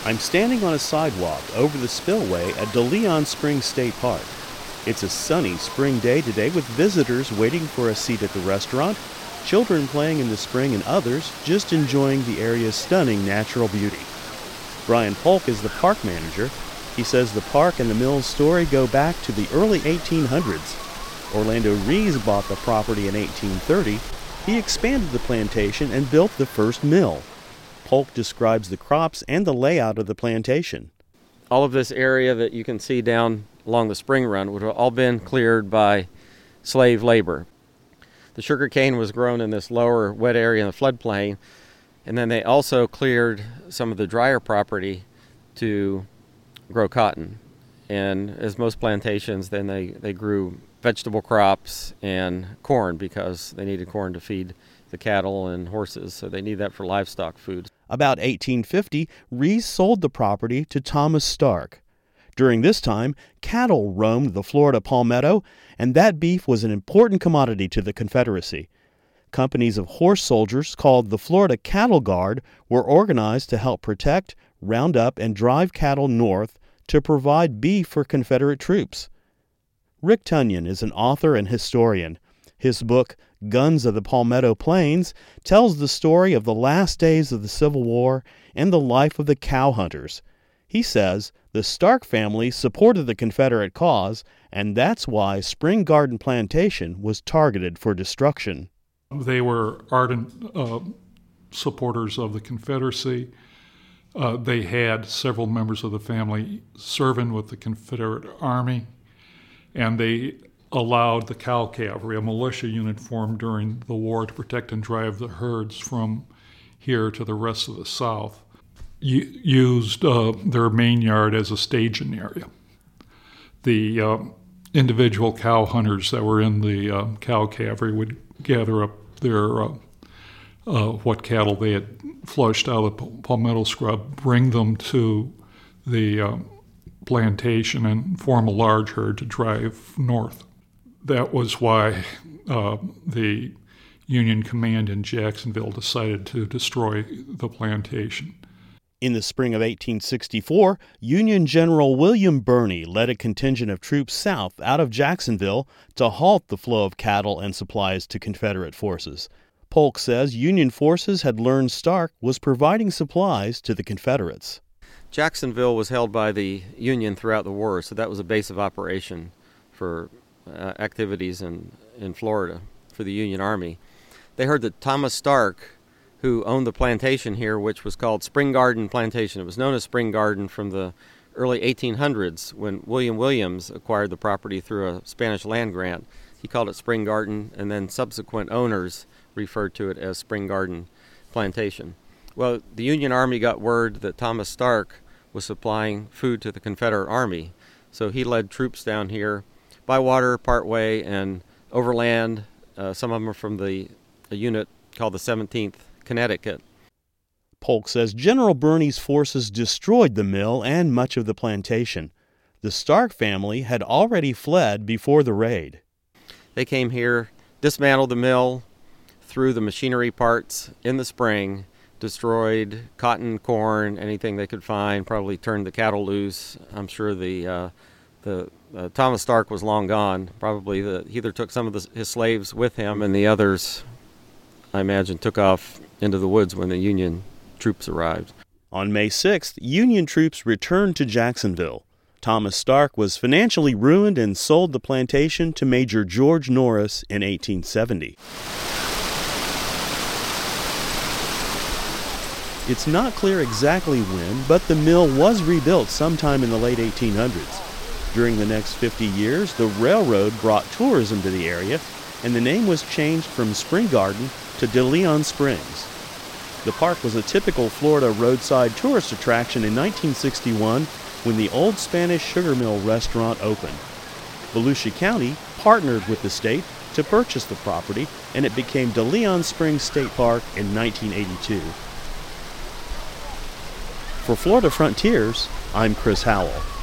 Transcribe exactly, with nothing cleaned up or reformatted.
I'm standing on a sidewalk over the spillway at De Leon Springs State Park. It's a sunny spring day today with visitors waiting for a seat at the restaurant, children playing in the spring, and others just enjoying the area's stunning natural beauty. Brian Polk is the park manager. He says the park and the mill's story go back to the early eighteen hundreds. Orlando Rees bought the property in eighteen thirty. He expanded the plantation and built the first mill. Polk describes the crops and the layout of the plantation. All of this area that you can see down along the spring run would have all been cleared by slave labor. The sugar cane was grown in this lower wet area in the floodplain, and then they also cleared some of the drier property to grow cotton. And as most plantations, then they, they grew vegetable crops and corn because they needed corn to feed the cattle and horses, so they need that for livestock food. About eighteen fifty, Rees sold the property to Thomas Stark. During this time, cattle roamed the Florida palmetto, and that beef was an important commodity to the Confederacy. Companies of horse soldiers called the Florida Cattle Guard were organized to help protect, round up, and drive cattle north to provide beef for Confederate troops. Rick Tunyon is an author and historian. His book, Guns of the Palmetto Plains, tells the story of the last days of the Civil War and the life of the cow hunters. He says the Stark family supported the Confederate cause, and that's why Spring Garden Plantation was targeted for destruction. They were ardent uh, supporters of the Confederacy. Uh, they had several members of the family serving with the Confederate Army, and they allowed the cow cavalry, a militia unit formed during the war to protect and drive the herds from here to the rest of the South, U- used uh, their main yard as a staging area. The uh, individual cow hunters that were in the uh, cow cavalry would gather up their uh, uh, what cattle they had flushed out of the palmetto scrub, bring them to the uh, plantation, and form a large herd to drive north. That was why uh, the Union command in Jacksonville decided to destroy the plantation. In the spring of eighteen sixty-four, Union General William Birney led a contingent of troops south out of Jacksonville to halt the flow of cattle and supplies to Confederate forces. Polk says Union forces had learned Stark was providing supplies to the Confederates. Jacksonville was held by the Union throughout the war, so that was a base of operation for uh, activities in, in Florida for the Union Army. They heard that Thomas Stark, who owned the plantation here, which was called Spring Garden Plantation. It was known as Spring Garden from the early eighteen hundreds when William Williams acquired the property through a Spanish land grant. He called it Spring Garden, and then subsequent owners referred to it as Spring Garden Plantation. Well, the Union Army got word that Thomas Stark was supplying food to the Confederate Army, so he led troops down here by water partway and overland. Uh, some of them are from the a unit called the seventeenth Connecticut. Polk says General Birney's forces destroyed the mill and much of the plantation. The Stark family had already fled before the raid. They came here, dismantled the mill, threw the machinery parts in the spring, destroyed cotton, corn, anything they could find, probably turned the cattle loose. I'm sure the uh, the uh, Thomas Stark was long gone. Probably the, he either took some of the, his slaves with him, and the others, I imagine, took off into the woods when the Union troops arrived. On May sixth, Union troops returned to Jacksonville. Thomas Stark was financially ruined and sold the plantation to Major George Norris in eighteen seventy. It's not clear exactly when, but the mill was rebuilt sometime in the late eighteen hundreds. During the next fifty years, the railroad brought tourism to the area, and the name was changed from Spring Garden to De Leon Springs. The park was a typical Florida roadside tourist attraction in nineteen sixty-one when the Old Spanish Sugar Mill restaurant opened. Volusia County partnered with the state to purchase the property, and it became De Leon Springs State Park in nineteen eighty-two. For Florida Frontiers, I'm Chris Howell.